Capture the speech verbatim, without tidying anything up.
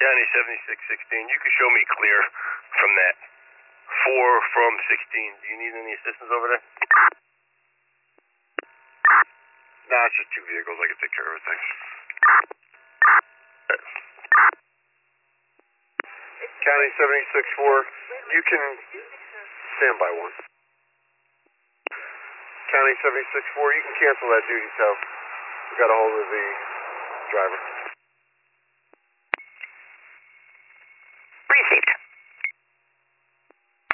County seventy-six sixteen, you can show me clear from that. Four from sixteen. Do you need any assistance over there? Nah, it's just two vehicles. I can take care of it, thanks. County seventy-six four, you can stand by one. County seventy-six four, you can cancel that duty tow. We got a hold of the driver. Received.